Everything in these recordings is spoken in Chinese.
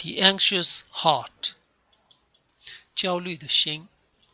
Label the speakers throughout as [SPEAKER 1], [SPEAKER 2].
[SPEAKER 1] The Anxious Heart 焦虑的心。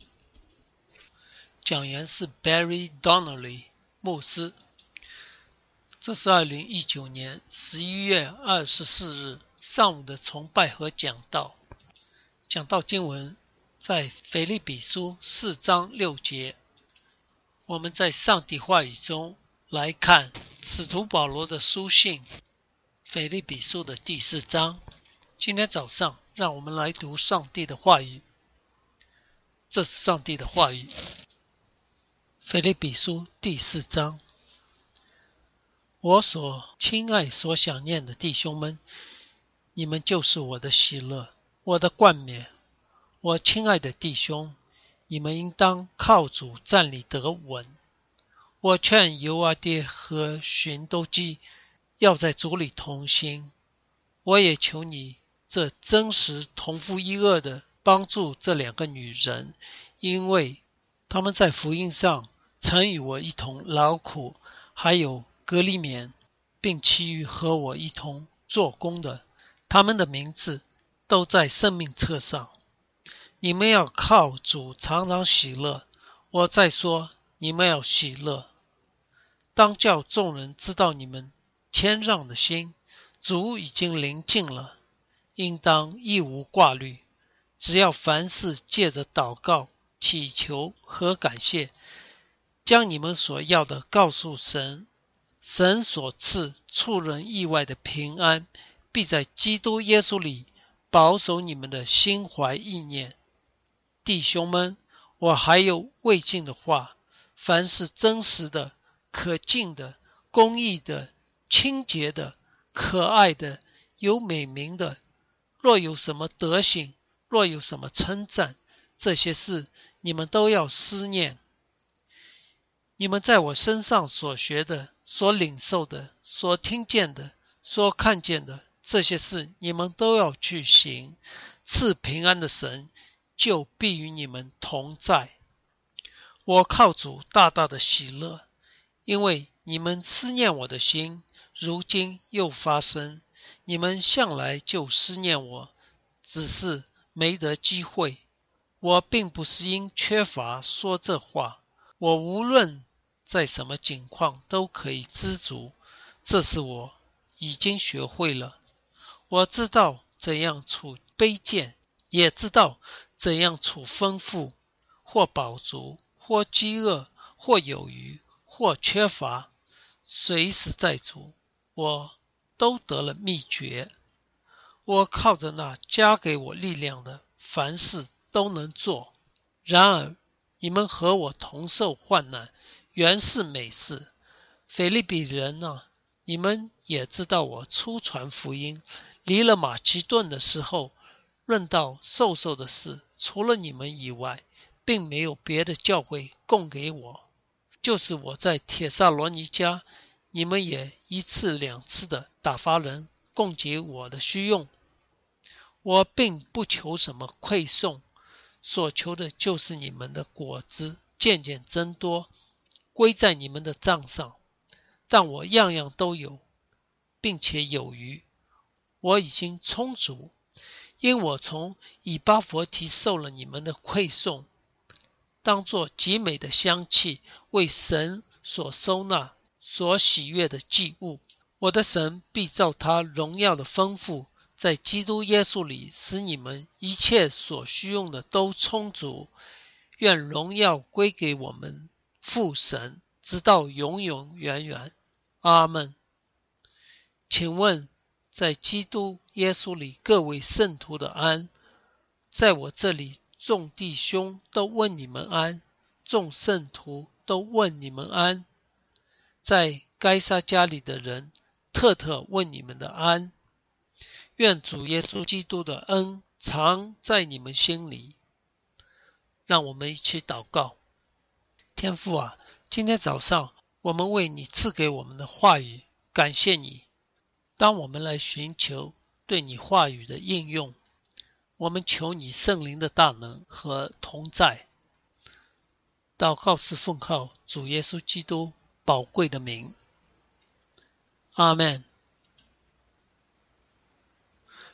[SPEAKER 1] 讲员是 Barry Donnelly 牧师。这是2019年11月24日上午的崇拜和讲道。讲道经文在腓立比书4章6节。我们在上帝话语中来看使徒保罗的书信腓立比书的第4章。今天早上让我们来读上帝的话语。这是上帝的话语。腓立比书第4章。我所亲爱所想念的弟兄们，你们就是我的喜乐，我的冠冕。我亲爱的弟兄，你们应当靠主站立得稳。我劝尤阿爹和寻都基要在主里同心。我也求你这真实同父一轭的帮助这2个女人，因为她们在福音上曾与我一同劳苦，还有格利勉，并其余和我一同做工的，他们的名字都在生命册上。你们要靠主常常喜乐。我再说，你们要喜乐。当叫众人知道你们谦让的心，主已经临近了。应当一无挂虑，只要凡事借着祷告、祈求和感谢，将你们所要的告诉神。神所赐出人意外的平安，必在基督耶稣里保守你们的心怀意念。弟兄们，我还有未尽的话，凡是真实的、可敬的、公义的、清洁的、可爱的、有美名的，若有什么德行，若有什么称赞，这些事你们都要思念。你们在我身上所学的、所领受的、所听见的、所看见的，这些事你们都要去行。赐平安的神就必与你们同在。我靠主大大的喜乐，因为你们思念我的心，如今又发生。你们向来就思念我，只是没得机会。我并不是因缺乏说这话，我无论在什么境况都可以知足，这是我已经学会了。我知道怎样处卑贱，也知道怎样处丰富，或饱足，或饥饿，或有余，或缺乏，随时在主，我都得了秘诀。我靠着那加给我力量的，凡事都能做。然而你们和我同受患难，原是美事。腓立比人啊，你们也知道我初传福音，离了马其顿的时候，论到授受的事，除了你们以外，并没有别的教会供给我。就是我在帖撒罗尼迦，你们也1次2次的打发人供给我的需用。我并不求什么馈送，所求的就是你们的果子渐渐增多，归在你们的账上。但我样样都有，并且有余。我已经充足，因我从以巴弗提受了你们的馈送，当作极美的香气，为神所收纳、所喜悦的祭物。我的神必照他荣耀的丰富，在基督耶稣里，使你们一切所需用的都充足。愿荣耀归给我们父神，直到永永远远。阿们。请问，在基督耶稣里各位圣徒的安，在我这里众弟兄都问你们安，众圣徒都问你们安。在该撒家里的人特特问你们的安。愿主耶稣基督的恩常在你们心里。让我们一起祷告。天父啊，今天早上我们为你赐给我们的话语感谢你。当我们来寻求对你话语的应用，我们求你圣灵的大能和同在。祷告是奉靠主耶稣基督宝贵的名。阿们。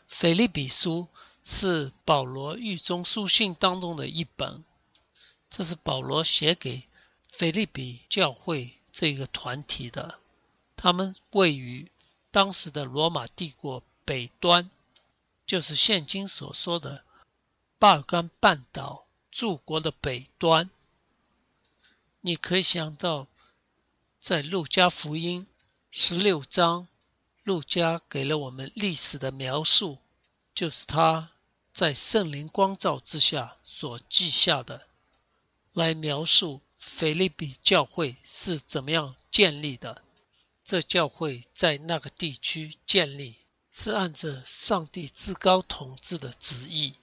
[SPEAKER 1] 腓立比书是保罗狱中书信当中的一本，这是保罗写给腓立比教会这个团体的，他们位于当时的罗马帝国北端，就是现今所说的巴尔干半岛诸国的北端。你可以想到，在路加福音16章，路加给了我们历史的描述，就是他在圣灵光照之下所记下的，来描述腓立比教会是怎么样建立的。这教会在那个地区建立，是按着上帝至高统治的旨意，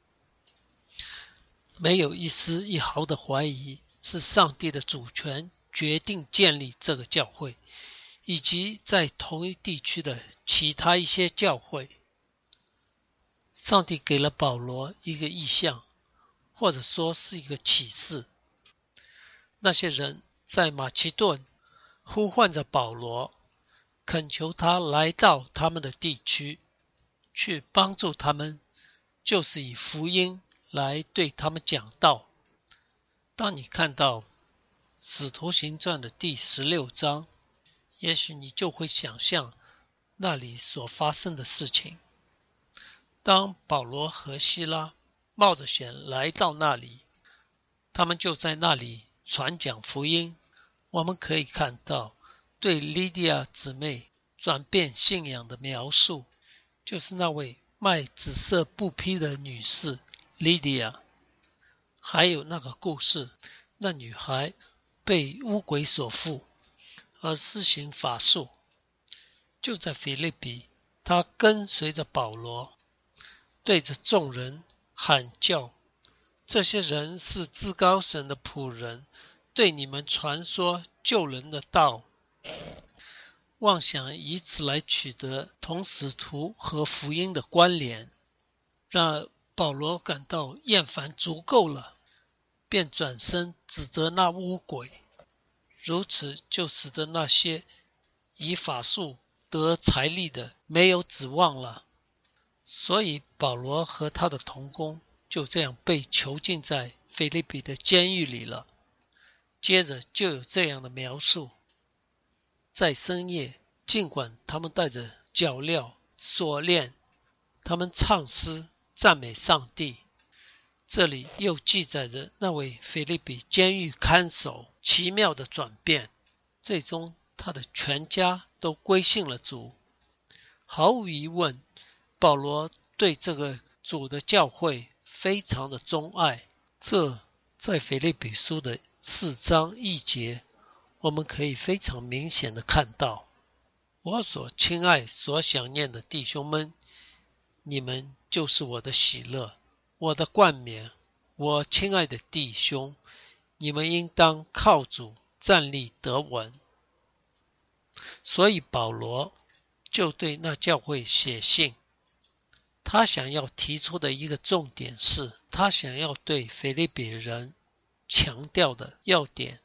[SPEAKER 1] 没有一丝一毫的怀疑，是上帝的主权决定建立这个教会，以及在同一地区的其他一些教会。上帝给了保罗一个意象，或者说是一个启示。那些人在马其顿呼唤着保罗，恳求他来到他们的地区，去帮助他们，就是以福音来对他们讲道。当你看到使徒行传的第16章，也许你就会想象那里所发生的事情。当保罗和希拉冒着险来到那里，他们就在那里传讲福音。我们可以看到对利迪亚姊妹转变信仰的描述，就是那位卖紫色布匹的女士利迪亚。还有那个故事，那女孩被巫鬼所附而施行法术。就在腓立比，她跟随着保罗，对着众人喊叫，这些人是至高神的仆人，对你们传说救人的道，妄想以此来取得同使徒和福音的关联。让保罗感到厌烦足够了，便转身指责那巫鬼，如此就使得那些以法术得财力的没有指望了。所以保罗和他的同工就这样被囚禁在腓立比的监狱里了。接着就有这样的描述，在深夜，尽管他们带着脚镣锁链，他们唱诗赞美上帝。这里又记载着那位腓立比监狱看守奇妙的转变，最终他的全家都归信了主。毫无疑问，保罗对这个主的教会非常的钟爱，这在腓立比书的4章1节，我们可以非常明显的看到。我所亲爱所想念的弟兄们，你们就是我的喜乐，我的冠冕。我亲爱的弟兄，你们应当靠主站立得稳。所以保罗就对那教会写信，他想要提出的一个重点是，他想要对腓立比人强调的要点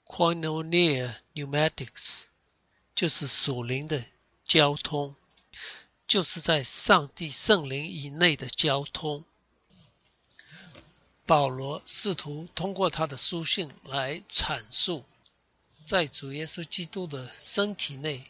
[SPEAKER 1] Koinonia Pneumatics， 就是属灵的交通，就是在上帝圣灵以内的交通。保罗试图通过他的书信来阐述，在主耶稣基督的身体内，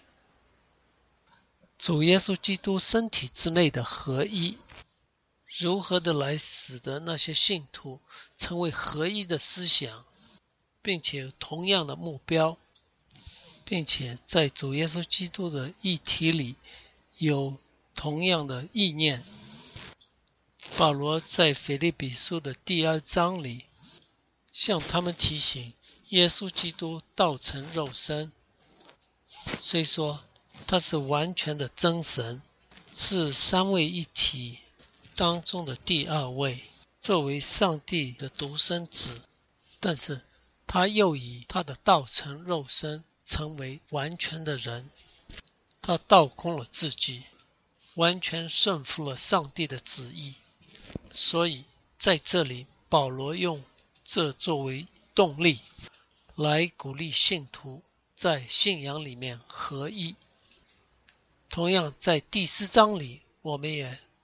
[SPEAKER 1] 主耶稣基督身体之内的合一，如何的来使得那些信徒成为合一的思想，并且有同样的目标，并且在主耶稣基督的议题里有同样的意念。保罗在腓立比书的第2章里向他们提醒，耶稣基督道成肉身，虽说他是完全的真神，是三位一体当中的第2位，作为上帝的独生子，但是他又以他的道成肉身成为完全的人，他倒空了自己，完全顺服了上帝的旨意。所以在这里，保罗用这作为动力来鼓励信徒在信仰里面合一。同样在第4章里，我们也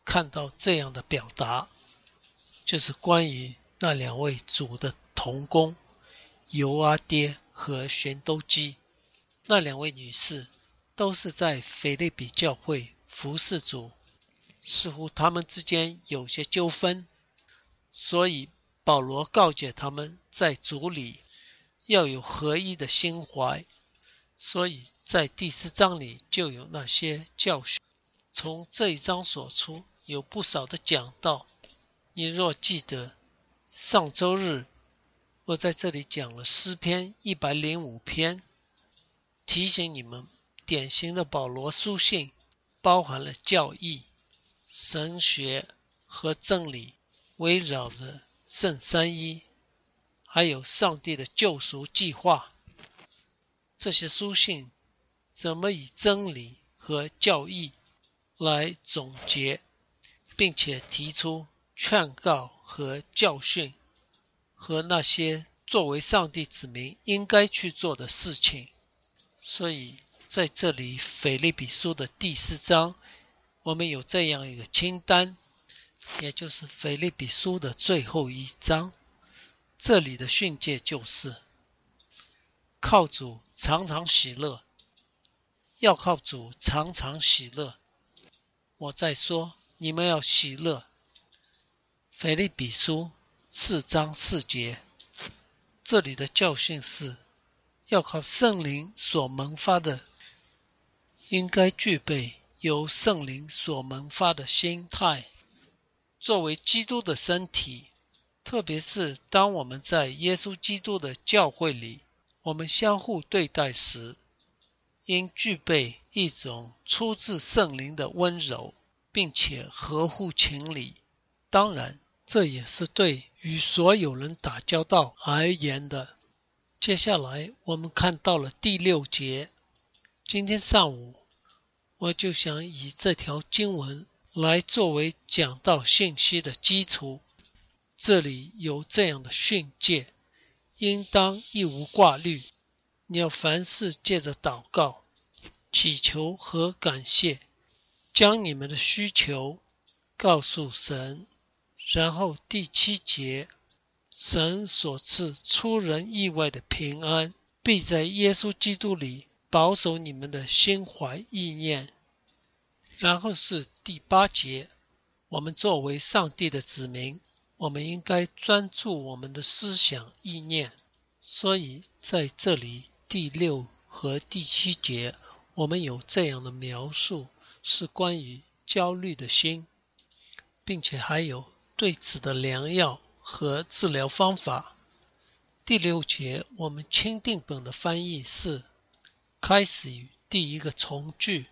[SPEAKER 1] 看到这样的表达，就是关于那两位主的同工尤阿爹和玄都基。那两位女士都是在腓立比教会服侍主，似乎他们之间有些纠纷，所以保罗告诫他们在主里要有合一的心怀，所以在第4章里就有那些教训。从这一章所出有不少的讲道，你若记得上周日我在这里讲了诗篇105篇，提醒你们典型的保罗书信包含了教义、神学和真理，围绕着圣三一，还有上帝的救赎计划。这些书信怎么以真理和教义来总结，并且提出劝告和教训，和那些作为上帝子民应该去做的事情。所以在这里腓立比书的第4章，我们有这样一个清单，也就是腓立比书的最后一章。这里的训诫就是靠主常常喜乐，要靠主常常喜乐。我再说，你们要喜乐。腓立比书4章4节，这里的教训是要靠圣灵所萌发的，应该具备由圣灵所萌发的心态。作为基督的身体，特别是当我们在耶稣基督的教会里，我们相互对待时，应具备一种出自圣灵的温柔，并且合乎情理。当然，这也是对与所有人打交道而言的。接下来我们看到了第6节。今天上午我就想以这条经文来作为讲道信息的基础。这里有这样的训诫：应当一无挂虑，你要凡事借着祷告、祈求和感谢，将你们的需求告诉神。然后第7节，神所赐出人意外的平安，必在耶稣基督里保守你们的心怀意念。然后是第8节，我们作为上帝的子民，我们应该专注我们的思想意念。所以在这里第6和第7节，我们有这样的描述，是关于焦虑的心，并且还有对此的良药和治疗方法。第6节，我们钦定本的翻译是开始于第一个从句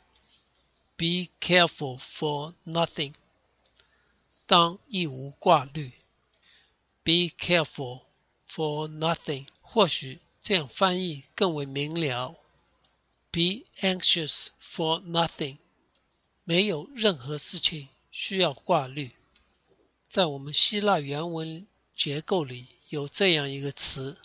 [SPEAKER 1] Be careful for nothing， 当一无挂虑。 Be careful for nothing， 或许这样翻译更为明了。 Be anxious for nothing， 没有任何事情需要挂虑。在我们希腊原文结构里有这样一个词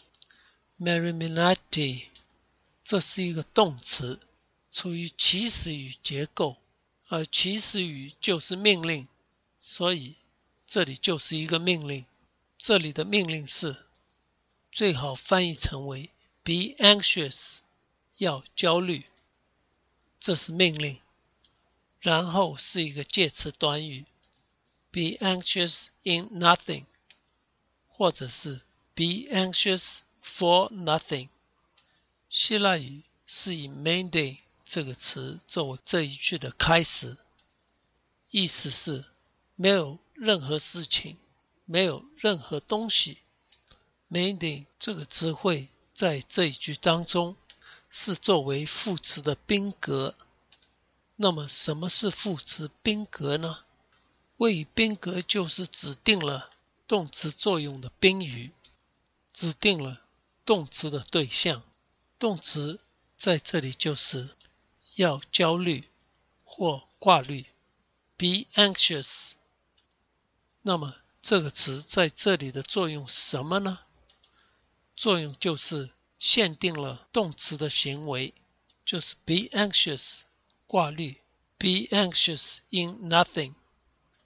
[SPEAKER 1] Meriminati， 这是一个动词，处于祈使语结构，而祈使语就是命令，所以这里就是一个命令。这里的命令是最好翻译成为 Be anxious， 要焦虑，这是命令。然后是一个介词短语Be anxious in nothing， 或者是 Be anxious for nothing。 希腊语是以 Mende 这个词作为这一句的开始，意思是没有任何事情，没有任何东西。Mende 这个词汇在这一句当中是作为副词的宾格。那么什么是副词宾格呢？谓语宾格就是指定了动词作用的宾语，指定了动词的对象。动词在这里就是要焦虑或挂虑 Be anxious。 那么这个词在这里的作用是什么呢？作用就是限定了动词的行为，就是 Be anxious 挂虑 Be anxious in nothing。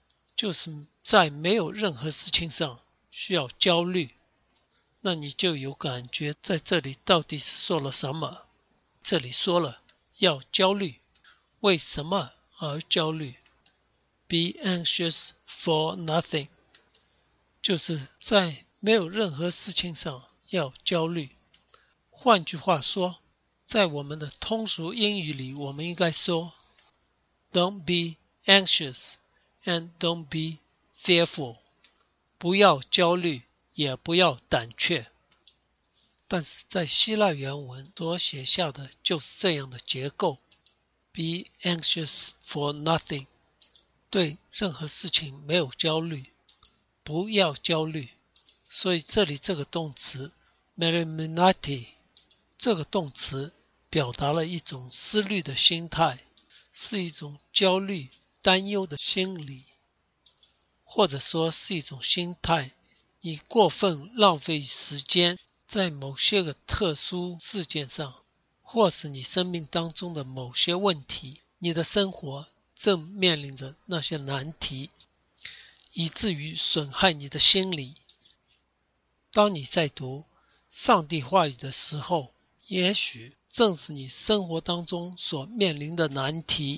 [SPEAKER 1] 就是在没有任何事情上需要焦虑，那你就有感觉在这里到底是说了什么。这里说了要焦虑，为什么而焦虑？ Be anxious for nothing， 就是在没有任何事情上要焦虑。换句话说，在我们的通俗英语里，我们应该说 Don't be anxious and don't be fearful， 不要焦虑，也不要胆怯。但是在希腊原文所写下的就是这样的结构， Be anxious for nothing， 对任何事情没有焦虑，不要焦虑。所以这里这个动词 meliminati， 这个动词表达了一种思虑的心态，是一种焦虑担忧的心理，或者说是一种心态，你过分浪费时间在某些个特殊事件上，或是你生命当中的某些问题，你的生活正面临着那些难题，以至于损害你的心理。当你在读上帝话语的时候，也许正是你生活当中所面临的难题。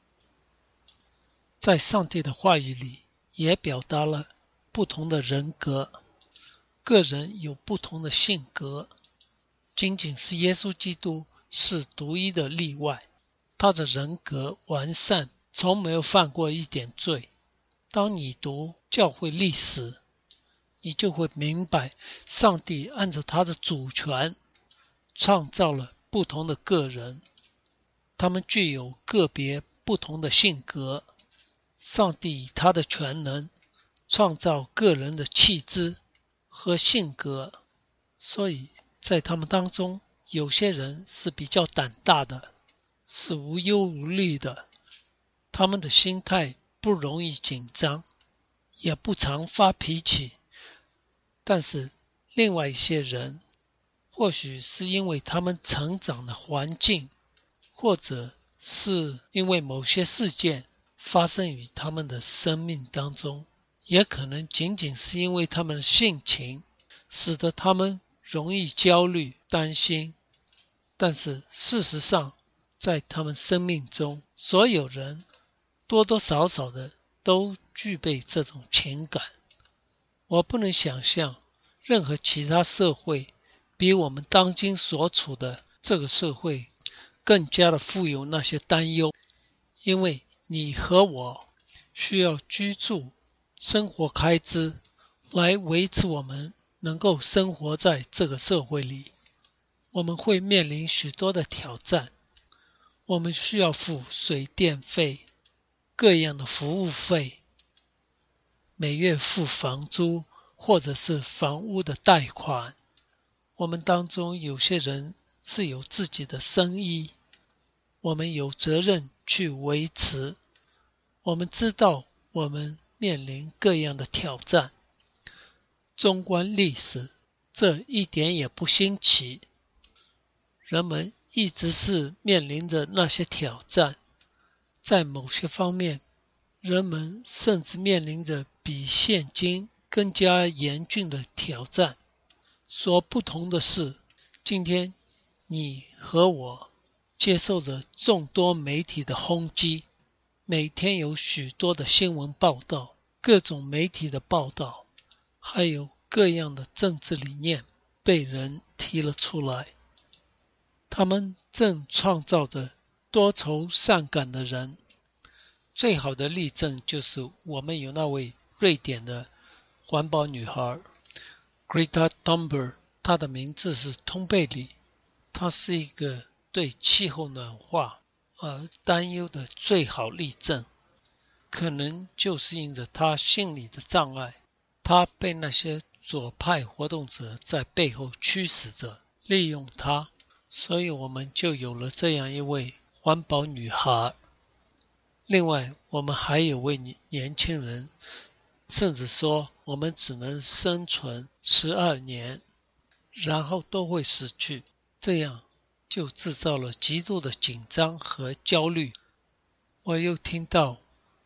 [SPEAKER 1] 在上帝的话语里也表达了不同的人格，个人有不同的性格，仅仅是耶稣基督是独一的例外，他的人格完善，从没有犯过一点罪。当你读教会历史，你就会明白上帝按照他的主权创造了不同的个人，他们具有个别不同的性格。上帝以他的全能创造个人的气质和性格，所以在他们当中，有些人是比较胆大的，是无忧无虑的，他们的心态不容易紧张，也不常发脾气。但是另外一些人，或许是因为他们成长的环境，或者是因为某些事件发生于他们的生命当中，也可能仅仅是因为他们的性情，使得他们容易焦虑、担心。但是事实上，在他们生命中，所有人多多少少的都具备这种情感。我不能想象任何其他社会比我们当今所处的这个社会更加的富有那些担忧，因为你和我需要居住、生活开支来维持我们能够生活在这个社会里。我们会面临许多的挑战，我们需要付水电费、各样的服务费，每月付房租或者是房屋的贷款。我们当中有些人是有自己的生意，我们有责任去维持。我们知道我们面临各样的挑战，纵观历史，这一点也不新奇。人们一直是面临着那些挑战，在某些方面，人们甚至面临着比现今更加严峻的挑战。所不同的是，今天你和我接受着众多媒体的轰击，每天有许多的新闻报道，各种媒体的报道，还有各样的政治理念被人提了出来。他们正创造着多愁善感的人。最好的例证就是我们有那位瑞典的环保女孩 Greta Thunberg， 她的名字是通贝里。她是一个对气候暖化而担忧的最好例证。可能就是因着她心理的障碍，她被那些左派活动者在背后驱使着，利用她，所以我们就有了这样一位环保女孩。另外，我们还有位年轻人，甚至说我们只能生存12年，然后都会死去，这样就制造了极度的紧张和焦虑。我又听到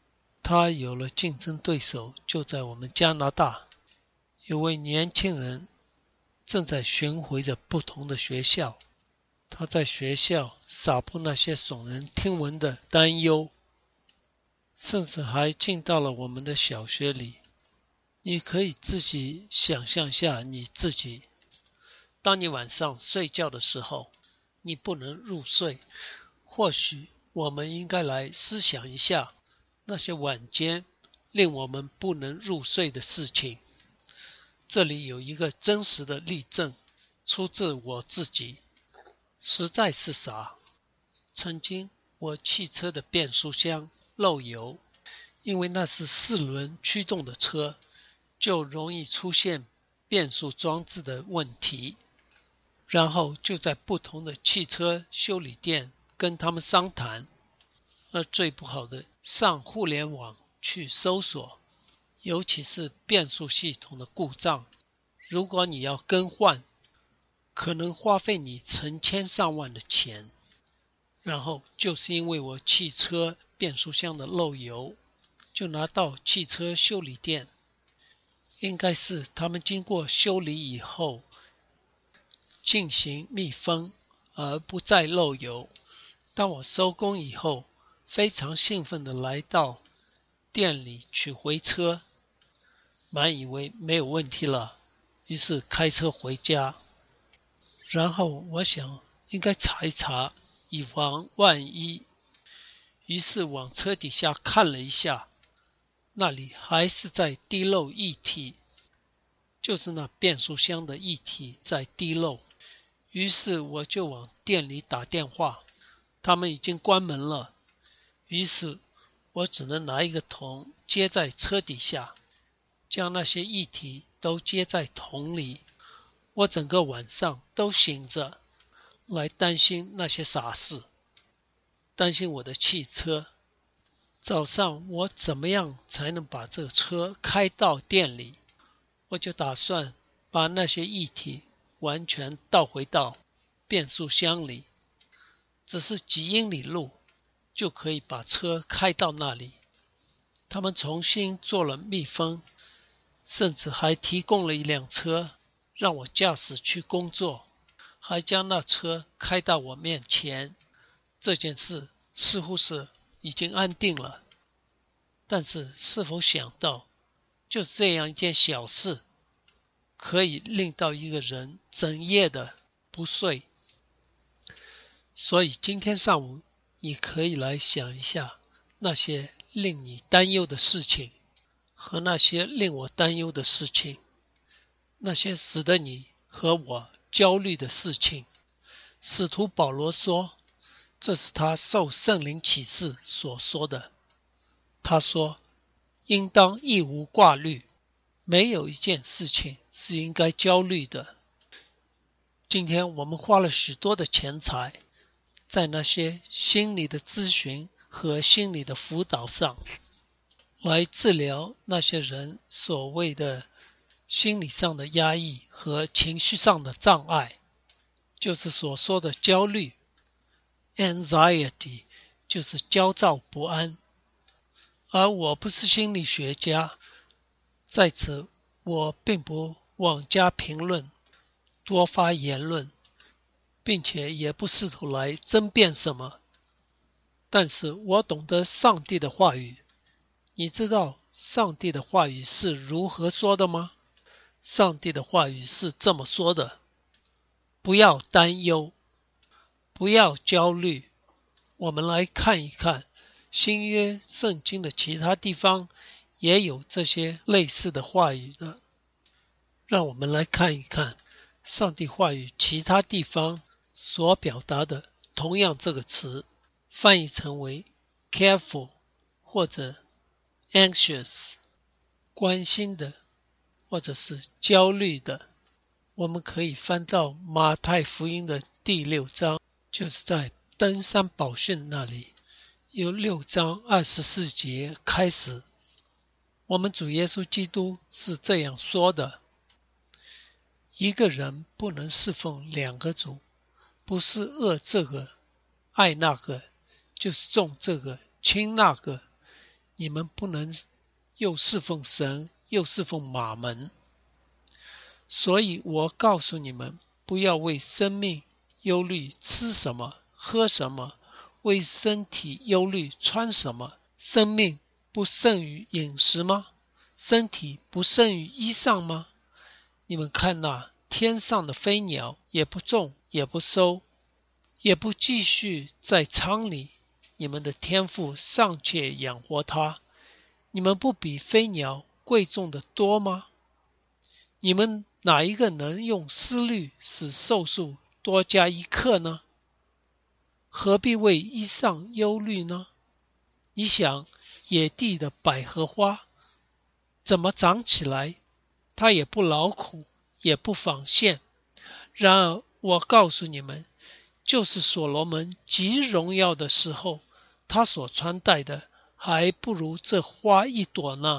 [SPEAKER 1] 他有了竞争对手，就在我们加拿大。有位年轻人正在巡回着不同的学校，他在学校撒布那些耸人听闻的担忧，甚至还进到了我们的小学里。你可以自己想象下你自己，当你晚上睡觉的时候，你不能入睡。或许我们应该来思想一下那些晚间令我们不能入睡的事情。这里有一个真实的例证，出自我自己，实在是傻。曾经我汽车的变速箱漏油，因为那是4轮驱动的车，就容易出现变速装置的问题。然后就在不同的汽车修理店跟他们商谈，而最不好的上互联网去搜索，尤其是变速系统的故障，如果你要更换，可能花费你成千上万的钱。然后就是因为我汽车变速箱的漏油，就拿到汽车修理店，应该是他们经过修理以后进行密封而不再漏油。当我收工以后，非常兴奋地来到店里取回车，满以为没有问题了，于是开车回家。然后我想应该查一查，以防万一，于是往车底下看了一下，那里还是在滴漏液体，就是那变速箱的液体在滴漏。于是我就往店里打电话，他们已经关门了。于是我只能拿一个桶接在车底下，将那些液体都接在桶里。我整个晚上都醒着，来担心那些傻事，担心我的汽车。早上我怎么样才能把这个车开到店里？我就打算把那些液体完全倒回到变速箱里，只是几英里路就可以把车开到那里。他们重新做了密封，甚至还提供了一辆车让我驾驶去工作，还将那车开到我面前。这件事似乎是已经安定了，但是是否想到就这样一件小事可以令到一个人整夜的不睡？所以今天上午你可以来想一下那些令你担忧的事情和那些令我担忧的事情，那些使得你和我焦虑的事情。使徒保罗说，这是他受圣灵启示所说的。他说，应当一无挂虑，没有一件事情是应该焦虑的。今天我们花了许多的钱财在那些心理的咨询和心理的辅导上，来治疗那些人所谓的心理上的压抑和情绪上的障碍，就是所说的焦虑 anxiety， 就是焦躁不安。而我不是心理学家，在此我并不妄加评论，多发言论，并且也不试图来争辩什么。但是我懂得上帝的话语。你知道上帝的话语是如何说的吗？上帝的话语是这么说的：不要担忧，不要焦虑。我们来看一看新约圣经的其他地方也有这些类似的话语的。让我们来看一看上帝话语其他地方所表达的同样这个词，翻译成为 careful 或者 anxious， 关心的或者是焦虑的。我们可以翻到马太福音的第6章，就是在登山宝训那里，由6章24节开始。我们主耶稣基督是这样说的：一个人不能侍奉2个主，不是恶这个爱那个，就是重这个轻那个。 你们不能又侍奉神，又侍奉马门。所以我告诉你们，不要为生命忧虑吃什么，喝什么，为身体忧虑穿什么。生命不胜于饮食吗？身体不胜于衣裳吗？你们看那天上的飞鸟，也不种，也不收，也不继续在仓里，你们的天父尚且养活它，你们不比飞鸟贵重的多吗？你们哪一个能用思虑使寿数多加一刻呢？何必为衣裳忧虑呢？你想野地的百合花怎么长起来？它也不劳苦，也不纺线。然而我告诉你们，就是所罗门极荣耀的时候，他所穿戴的还不如这花一朵呢。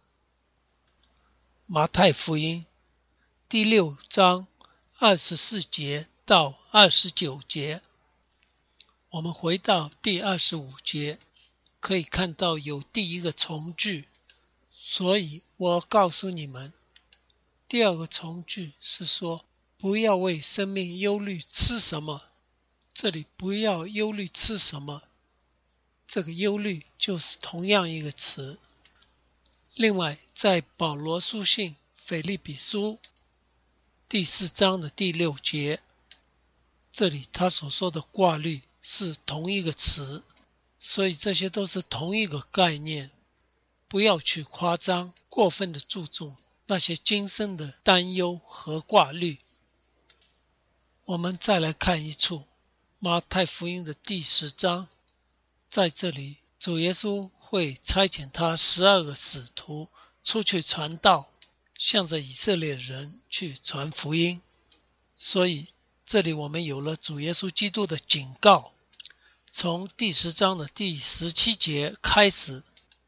[SPEAKER 1] 马太福音第6章24节到29节。我们回到第25节，可以看到有第一个从句，所以我告诉你们，第二个从句是说，不要为生命忧虑吃什么。这里不要忧虑吃什么，这个忧虑就是同样一个词。另外，在保罗书信腓立比书第4章的第6节，这里他所说的挂虑是同一个词，所以这些都是同一个概念。不要去夸张，过分的注重那些今生的担忧和挂虑。我们再来看一处马太福音的第10章，在这里主耶稣会差遣他12个使徒出去传道，向着以色列人去传福音。所以这里我们有了主耶稣基督的警告，从第10章的第17节开始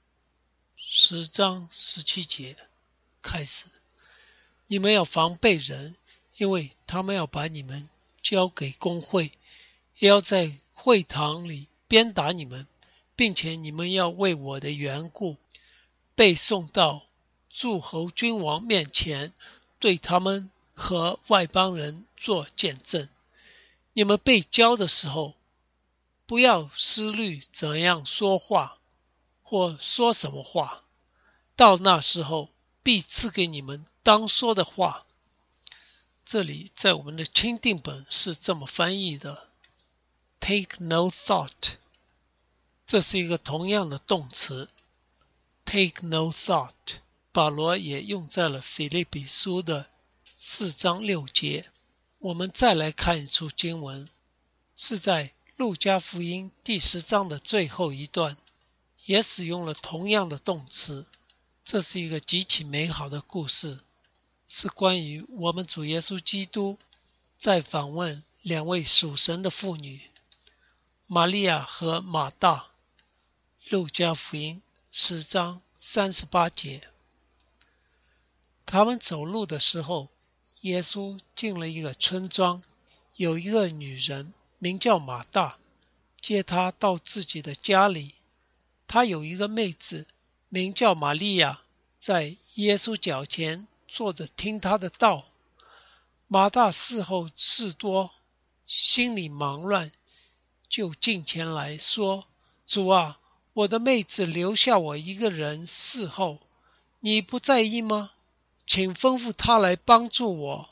[SPEAKER 1] ，10章17节开始，你们要防备人，因为他们要把你们交给公会，也要在会堂里鞭打你们，并且你们要为我的缘故被送到诸侯君王面前，对他们和外邦人做见证。你们被交的时候，不要思虑怎样说话或说什么话，到那时候必赐给你们当说的话。这里在我们的钦定本是这么翻译的 ，take no thought， 这是一个同样的动词 ，take no thought， 保罗也用在了腓立比书的4章6节。我们再来看一处经文，是在路加福音第10章的最后一段，也使用了同样的动词。这是一个极其美好的故事，是关于我们主耶稣基督在访问2位属神的妇女，玛利亚和马大。路加福音10章38节。他们走路的时候，耶稣进了一个村庄，有一个女人名叫马大，接他到自己的家里。他有一个妹子名叫玛利亚，在耶稣脚前坐着听他的道。马大伺候事多，心里忙乱，就近前来说，主啊，我的妹子留下我一个人伺候，你不在意吗？请吩咐她来帮助我。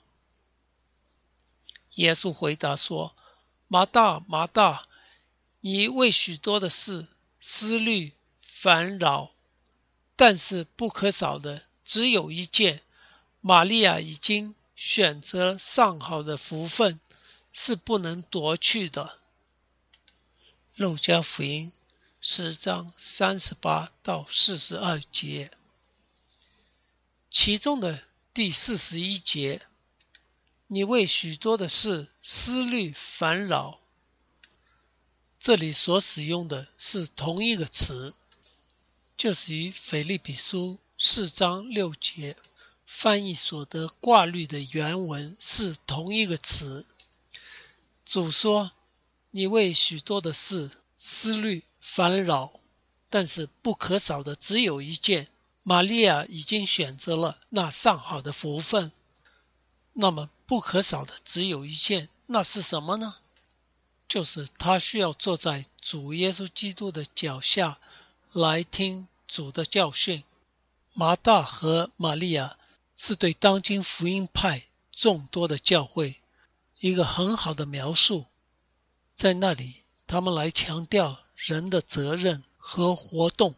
[SPEAKER 1] 耶稣回答说，马大，马大，你为许多的事思虑烦扰，但是不可少的只有一件，玛利亚已经选择上好的福分，是不能夺去的。路加福音10章38到42节，其中的第41节，你为许多的事思虑烦扰，这里所使用的是同一个词，就是与腓立比书4章6节翻译所得挂虑的原文是同一个词。主说，你为许多的事思虑烦扰， 但是不可少的只有一件，玛利亚已经选择了那上好的福分。那么不可少的只有一件，那是什么呢？就是她需要坐在主耶稣基督的脚下来听主的教训。马大和玛利亚是对当今福音派众多的教会一个很好的描述。在那里，他们来强调人的责任和活动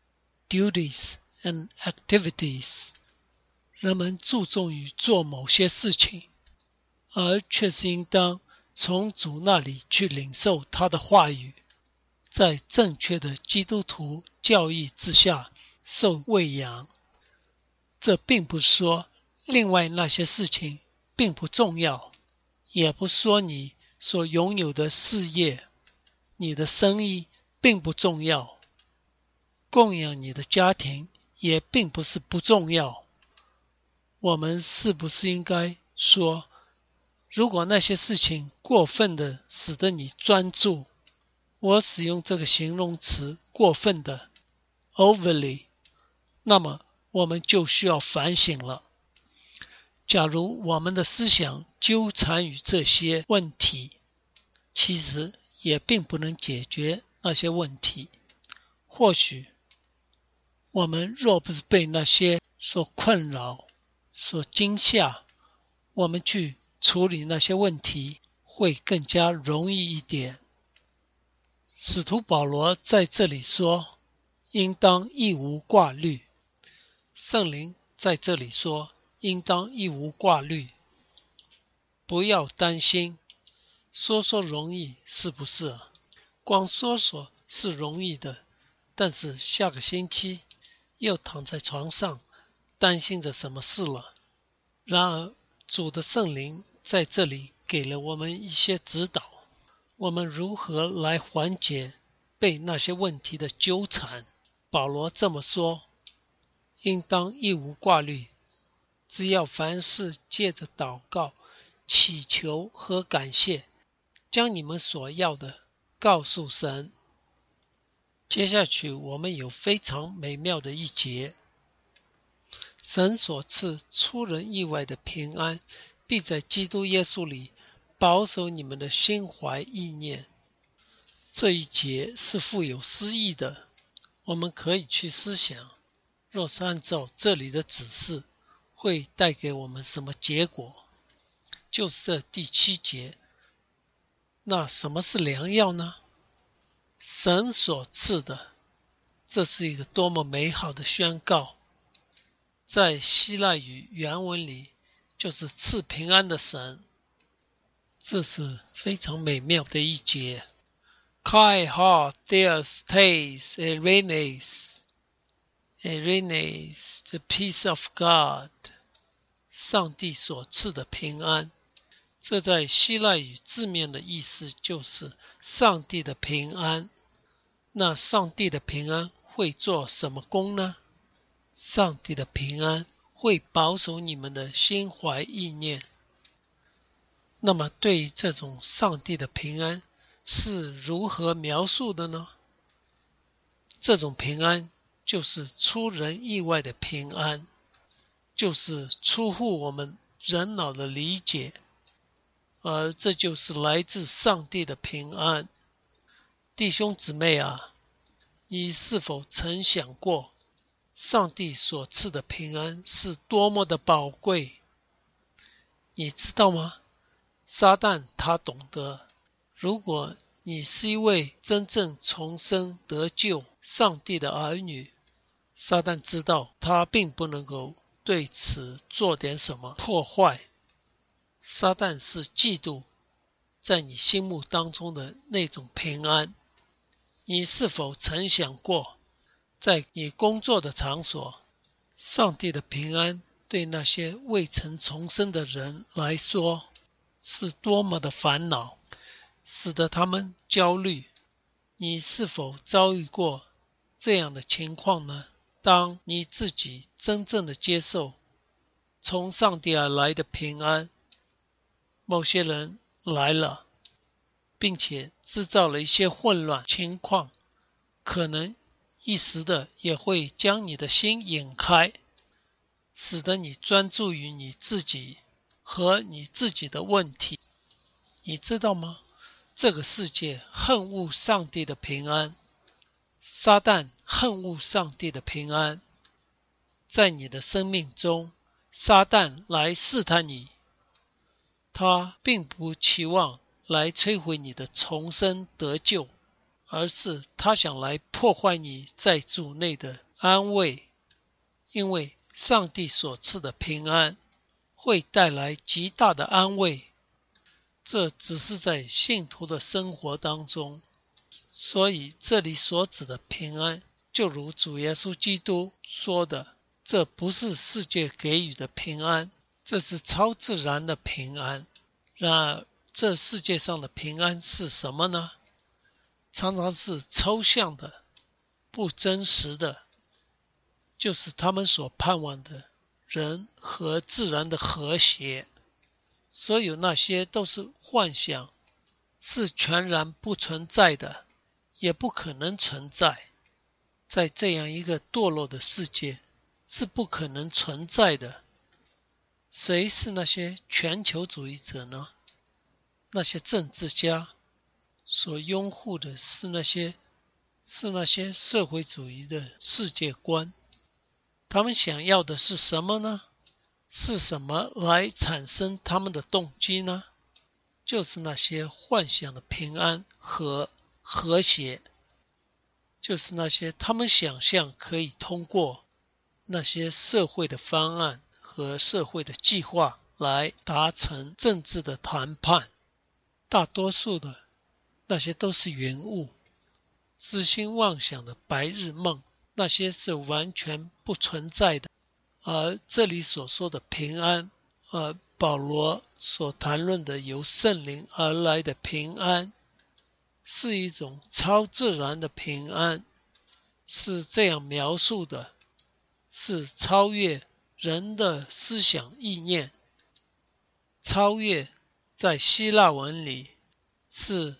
[SPEAKER 1] duties and activities。 人们注重于做某些事情，而却是应当从主那里去领受他的话语，在正确的基督徒教义之下受喂养。这并不是说另外那些事情并不重要，也不是说你所拥有的事业、你的生意并不重要，供养你的家庭也并不是不重要。我们是不是应该说，如果那些事情过分的使得你专注，我使用这个形容词过分的 overly， 那么我们就需要反省了。假如我们的思想纠缠于这些问题，其实也并不能解决那些问题。或许我们若不是被那些所困扰、所惊吓，我们去处理那些问题会更加容易一点。使徒保罗在这里说，应当一无挂虑。圣灵在这里说，应当一无挂虑，不要担心。说容易，是不是？光说是容易的，但是下个星期又躺在床上担心着什么事了。然而主的圣灵在这里给了我们一些指导，我们如何来缓解被那些问题的纠缠。保罗这么说，应当一无挂虑，只要凡事借着祷告、祈求和感谢，将你们所要的告诉神。接下去我们有非常美妙的一节，神所赐出人意外的平安，必在基督耶稣里保守你们的心怀意念。这一节是富有诗意的，我们可以去思想，若是按照这里的指示，会带给我们什么结果？就是这第7节。那什么是良药呢？神所赐的，这是一个多么美好的宣告。在希腊语原文里，就是赐平安的神。这是非常美妙的一节。Kai ha theos teis erenes the peace of God， 上帝所赐的平安。这在希腊语字面的意思就是上帝的平安。那上帝的平安会做什么工呢？上帝的平安会保守你们的心怀意念。那么对于这种上帝的平安是如何描述的呢？这种平安就是出人意外的平安，就是出乎我们人脑的理解，而这就是来自上帝的平安。弟兄姊妹啊，你是否曾想过，上帝所赐的平安是多么的宝贵？你知道吗？撒旦他懂得，如果你是一位真正重生得救上帝的儿女，撒旦知道他并不能够对此做点什么破坏。撒旦是嫉妒在你心目当中的那种平安。你是否曾想过，在你工作的场所，上帝的平安对那些未曾重生的人来说是多么的烦恼，使得他们焦虑？你是否遭遇过这样的情况呢？当你自己真正的接受从上帝而来的平安，某些人来了，并且制造了一些混乱情况，可能一时的也会将你的心引开，使得你专注于你自己和你自己的问题。你知道吗？这个世界恨恶上帝的平安，撒旦恨恶上帝的平安。在你的生命中，撒旦来试探你，他并不期望来摧毁你的重生得救，而是他想来破坏你在主内的安慰，因为上帝所赐的平安会带来极大的安慰，这只是在信徒的生活当中。所以这里所指的平安，就如主耶稣基督说的，这不是世界给予的平安，这是超自然的平安。然而这世界上的平安是什么呢？常常是抽象的，不真实的，就是他们所盼望的人和自然的和谐。所有那些都是幻想，是全然不存在的，也不可能存在。在这样一个堕落的世界，是不可能存在的。谁是那些全球主义者呢？那些政治家所拥护的是那些社会主义的世界观。他们想要的是什么呢？是什么来产生他们的动机呢？就是那些幻想的平安和和谐，就是那些他们想象可以通过那些社会的方案和社会的计划来达成政治的谈判。大多数的那些都是云雾，痴心妄想的白日梦，那些是完全不存在的。而这里所说的平安，保罗所谈论的由圣灵而来的平安，是一种超自然的平安，是这样描述的，是超越人的思想意念。超越在希腊文里是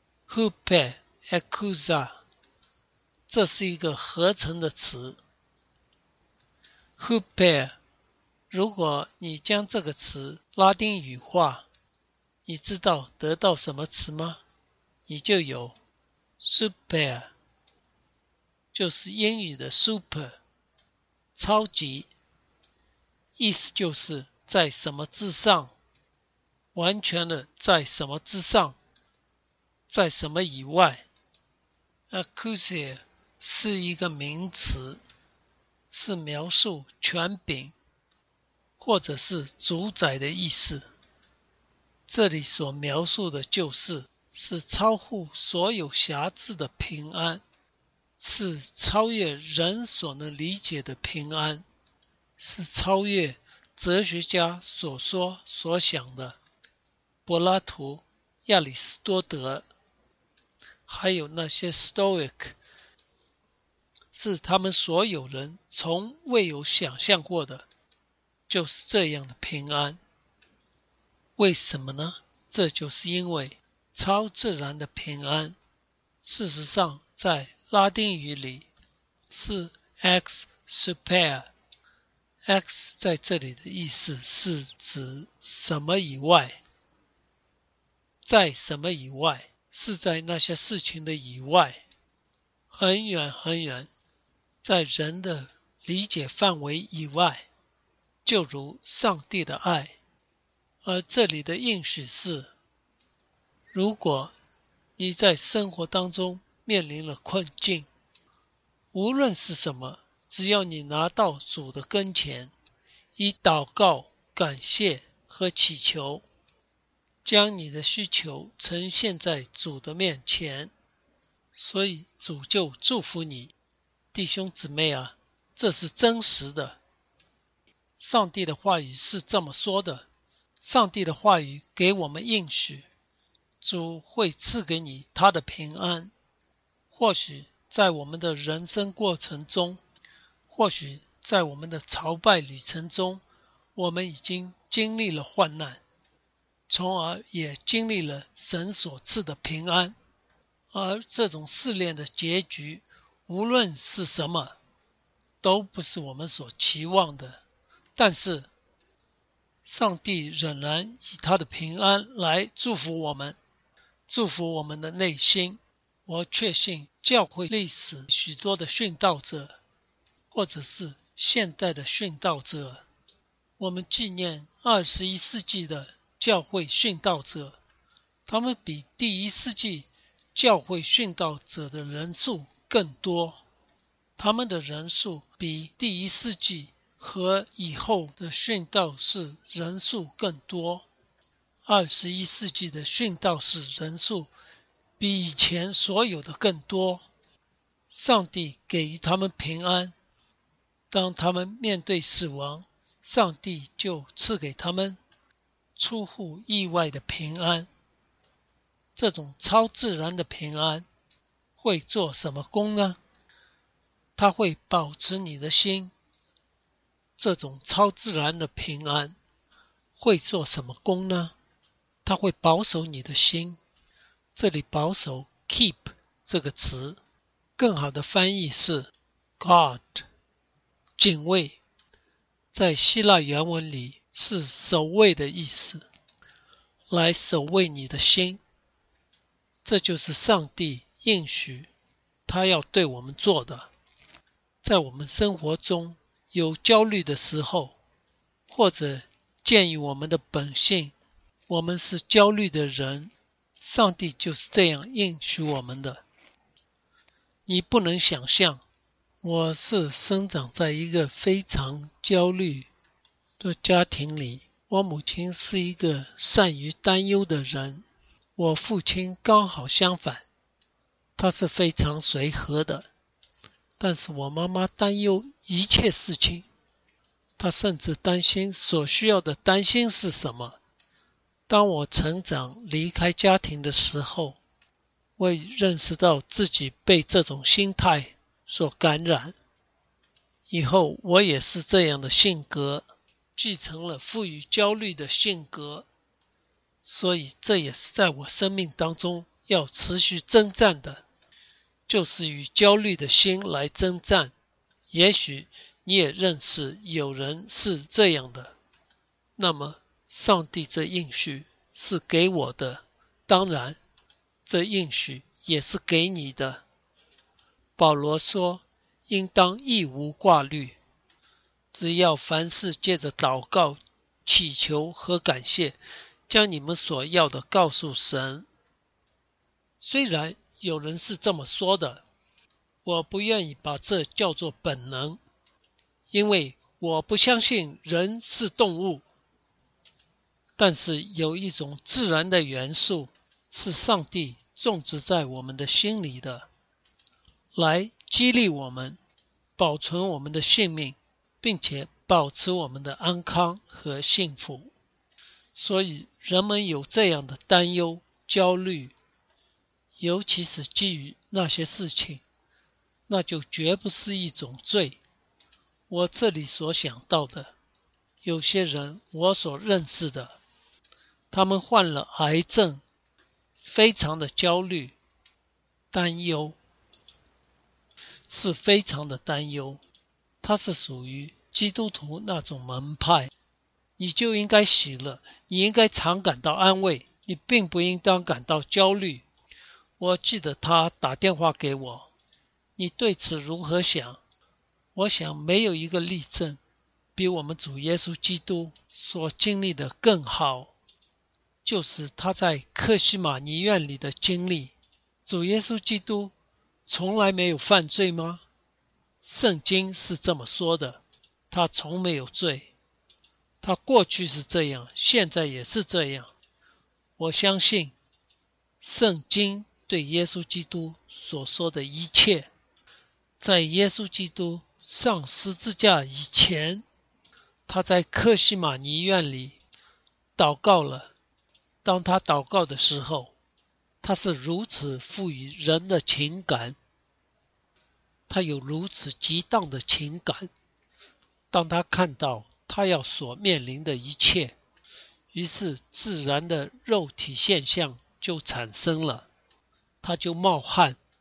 [SPEAKER 1] huper-exousia， 这是一个合成的词。huper， 如果你将这个词拉丁语化，你知道得到什么词吗？你就有 super， 就是英语的 super， 超级，意思就是在什么之上，完全的在什么之上，在什么以外。exousia 是一个名词，是描述权柄或者是主宰的意思。这里所描述的是超乎所有辖制的平安，是超越人所能理解的平安，是超越哲学家所说所想的。柏拉图、亚里士多德还有那些 Stoic， 是他们所有人从未有想象过的，就是这样的平安。为什么呢？这就是因为超自然的平安，事实上在拉丁语里是 ex super。X 在这里的意思是指什么以外，在什么以外，是在那些事情的以外，很远很远，在人的理解范围以外，就如上帝的爱。而这里的应许是，如果你在生活当中面临了困境，无论是什么，只要你拿到主的跟前，以祷告、感谢和祈求，将你的需求呈现在主的面前，所以主就祝福你。弟兄姊妹啊，这是真实的。上帝的话语是这么说的，上帝的话语给我们应许，主会赐给你他的平安。或许在我们的人生过程中，或许在我们的朝拜旅程中，我们已经经历了患难，从而也经历了神所赐的平安。而这种试炼的结局， 无论是什么，都不是我们所期望的，但是上帝仍然以他的平安来祝福我们，祝福我们的内心。我确信教会历史许多的殉道者，或者是现代的殉道者，我们纪念21世纪的教会殉道者，他们比第1世纪教会殉道者的人数更多，他们的人数比第1世纪和以后的殉道士人数更多。21世纪的殉道士人数比以前所有的更多。上帝给予他们平安，当他们面对死亡，上帝就赐给他们出乎意外的平安。这种超自然的平安会做什么工呢？它会保持你的心。这种超自然的平安会做什么工呢？它会保守你的心。这里保守 keep 这个词，更好的翻译是 guard 警卫，在希腊原文里是守卫的意思，来守卫你的心。这就是上帝应许他要对我们做的。在我们生活中有焦虑的时候，或者鉴于我们的本性，我们是焦虑的人，上帝就是这样应许我们的。你不能想象，我是生长在一个非常焦虑的家庭里，我母亲是一个善于担忧的人，我父亲刚好相反，他是非常随和的，但是我妈妈担忧一切事情，她甚至担心所需要的担心是什么。当我成长离开家庭的时候，我也认识到自己被这种心态所感染。以后我也是这样的性格，继承了富于焦虑的性格，所以这也是在我生命当中要持续征战的，就是与焦虑的心来征战。也许你也认识有人是这样的，那么上帝这应许是给我的，当然这应许也是给你的。保罗说，应当一无挂虑，只要凡事借着祷告、祈求和感谢，将你们所要的告诉神。虽然有人是这么说的，我不愿意把这叫做本能，因为我不相信人是动物。但是有一种自然的元素是上帝种植在我们的心里的，来激励我们，保存我们的性命，并且保持我们的安康和幸福。所以人们有这样的担忧、焦虑，尤其是基于那些事情，那就绝不是一种罪。我这里所想到的，有些人我所认识的，他们患了癌症，非常的焦虑、担忧，是非常的担忧。他是属于基督徒那种门派，你就应该喜乐，你应该常感到安慰，你并不应当感到焦虑。我记得他打电话给我，你对此如何想？我想没有一个例证比我们主耶稣基督所经历的更好，就是他在客西马尼园里的经历。主耶稣基督从来没有犯罪吗？圣经是这么说的，他从没有罪。他过去是这样，现在也是这样。我相信圣经对耶稣基督所说的一切，在耶稣基督上十字架以前，他在客西马尼园里祷告了。当他祷告的时候，他是如此赋予人的情感，他有如此激荡的情感。当他看到他要所面临的一切，于是自然的肉体现象就产生了，他就冒汗，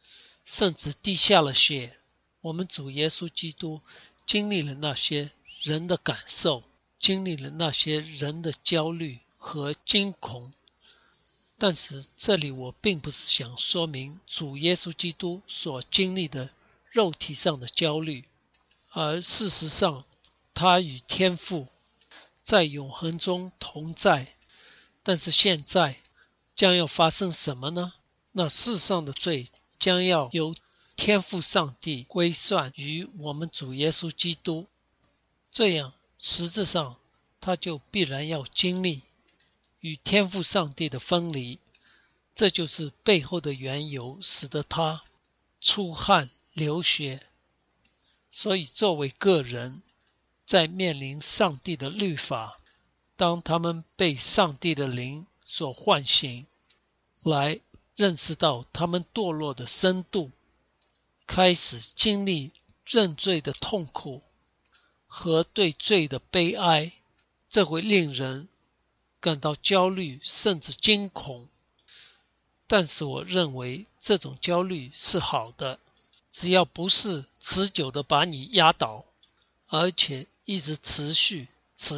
[SPEAKER 1] 甚至滴下了血。我们主耶稣基督经历了那些人的感受，经历了那些人的焦虑和惊恐。但是这里我并不是想说明主耶稣基督所经历的肉体上的焦虑，而事实上他与天父在永恒中同在。但是现在将要发生什么呢？那世上的罪将要由天父上帝归算于我们主耶稣基督，这样实质上他就必然要经历与天父上帝的分离。这就是背后的缘由，使得他出汗流血。所以作为个人，在面临上帝的律法，当他们被上帝的灵所唤醒，来认识到他们堕落的深度，开始经历认罪的痛苦和对罪的悲哀，这会令人感到焦虑甚至惊恐。但是我认为这种焦虑是好的，只要不是持久的把你压倒，而且一直持续。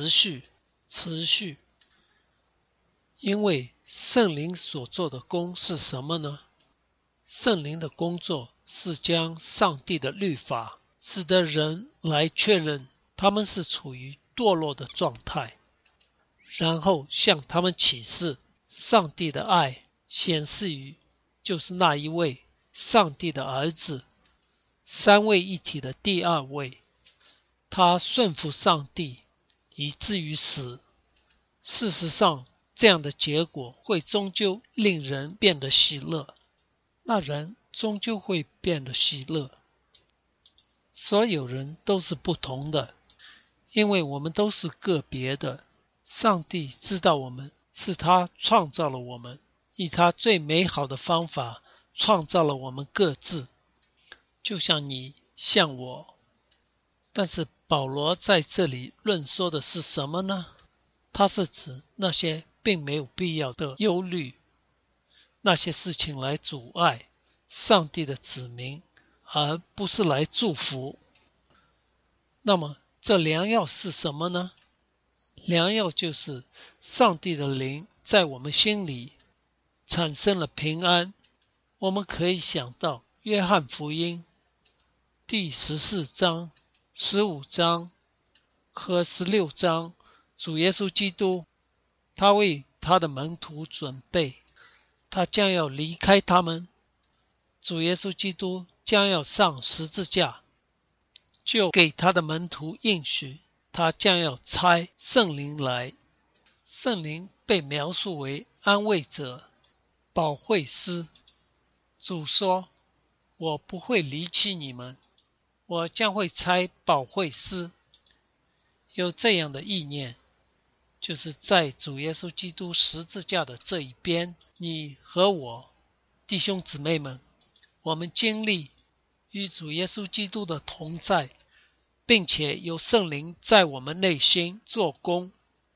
[SPEAKER 1] 因为圣灵所做的工是什么呢？圣灵的工作是将上帝的律法使得人来确认他们是处于堕落的状态，然后向他们启示上帝的爱显示于就是那一位上帝的儿子，三位一体的第二位。他顺服上帝以至于死。事实上，这样的结果会终究令人变得喜乐，那人终究会变得喜乐。所有人都是不同的，因为我们都是个别的。上帝知道我们，是他创造了我们，以他最美好的方法创造了我们各自，就像你，像我。但是保罗在这里论说的是什么呢？他是指那些并没有必要的忧虑，那些事情来阻碍上帝的子民，而不是来祝福。那么这良药是什么呢？良药就是上帝的灵在我们心里产生了平安。我们可以想到约翰福音第14章、15章和16章，主耶稣基督他为他的门徒准备，他将要离开他们，主耶稣基督将要上十字架，就给他的门徒应许他将要差圣灵来。圣灵被描述为安慰者、保惠师。主说，我不会离弃你们，我将会差保惠师。有这样的意念，就是在主耶稣基督十字架的这一边，你和我弟兄姊妹们，我们经历与主耶稣基督的同在，并且有圣灵在我们内心做工，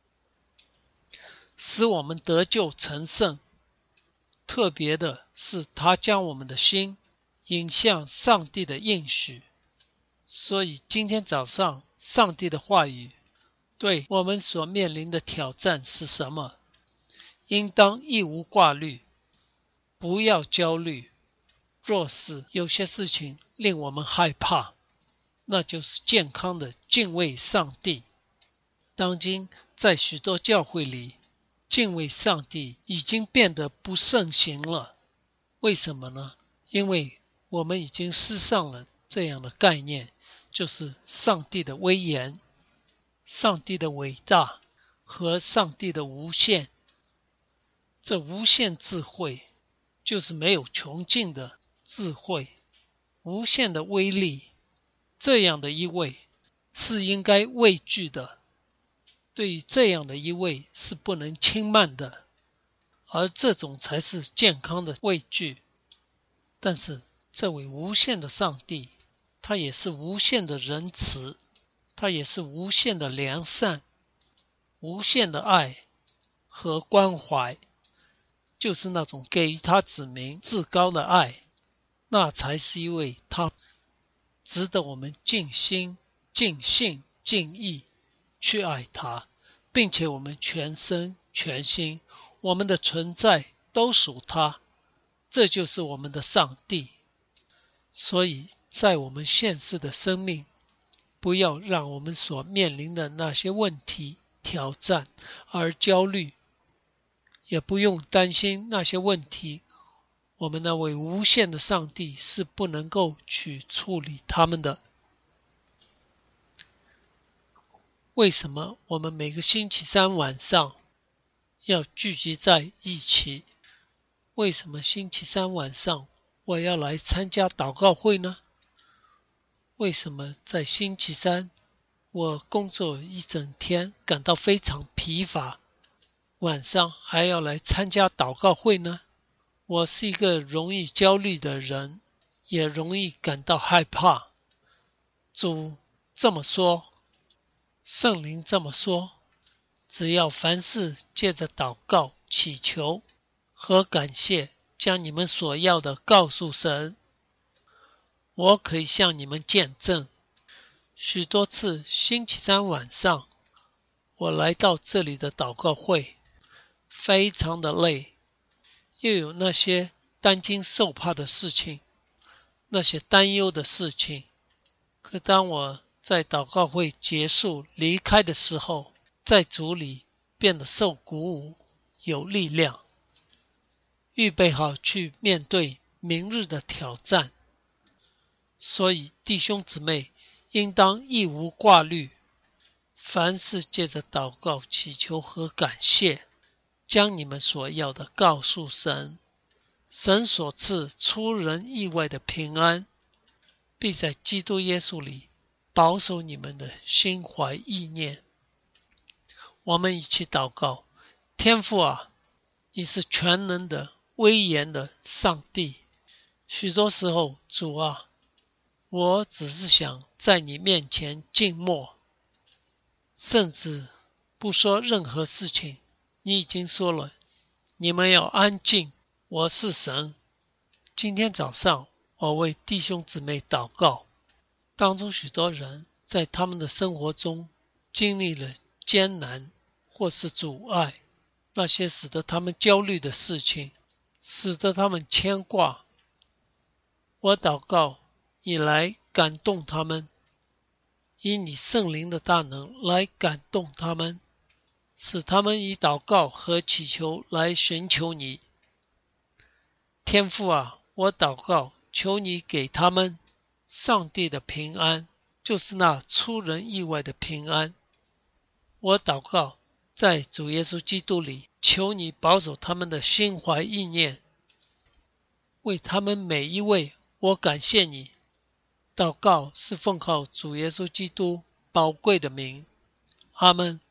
[SPEAKER 1] 使我们得救成圣。特别的是，他将我们的心引向上帝的应许。所以今天早上上帝的话语对我们所面临的挑战是什么？应当一无挂虑，不要焦虑。若是有些事情令我们害怕，那就是健康的敬畏上帝。当今在许多教会里，敬畏上帝已经变得不盛行了。为什么呢？因为我们已经失上了这样的概念，就是上帝的威严、上帝的伟大和上帝的无限。这无限智慧就是没有穷尽的智慧，无限的威力。这样的一位是应该畏惧的，对于这样的一位是不能轻慢的，而这种才是健康的畏惧。但是这位无限的上帝，他也是无限的仁慈，他也是无限的良善，无限的爱和关怀，就是那种给予他子民至高的爱。 那才是因为他值得我们尽心、尽性、尽意去爱他，并且我们全身全心，我们的存在都属他，这就是我们的上帝。所以在我们现世的生命，不要让我们所面临的那些问题、挑战而焦虑，也不用担心那些问题，我们那位无限的上帝是不能够去处理他们的。为什么我们每个星期三晚上要聚集在一起？为什么星期三晚上我要来参加祷告会呢？为什么在星期三我工作一整天感到非常疲乏，晚上还要来参加祷告会呢？我是一个容易焦虑的人，也容易感到害怕。主这么说，圣灵这么说，只要凡事借着祷告、祈求和感谢，将你们所要的告诉神。我可以向你们见证，许多次星期三晚上，我来到这里的祷告会，非常的累，又有那些担惊受怕的事情，那些担忧的事情。可当我在祷告会结束离开的时候，在主里变得受鼓舞，有力量，预备好去面对明日的挑战。所以弟兄姊妹应当一无挂虑，凡事借着祷告、祈求和感谢，将你们所要的告诉神。神所赐出人意外的平安，必在基督耶稣里保守你们的心怀意念。我们一起祷告。天父啊，你是全能的、威严的上帝。许多时候，主啊，我只是想在你面前静默，甚至不说任何事情。你已经说了，你们要安静，我是神。今天早上，我为弟兄姊妹祷告，当中许多人在他们的生活中经历了艰难或是阻碍，那些使得他们焦虑的事情，使得他们牵挂。我祷告你来感动他们，以你圣灵的大能来感动他们，使他们以祷告和祈求来寻求你。天父啊，我祷告，求你给他们上帝的平安，就是那出人意外的平安。我祷告，在主耶稣基督里，求你保守他们的心怀意念，为他们每一位，我感谢你。祷告是奉靠主耶稣基督宝贵的名，阿们。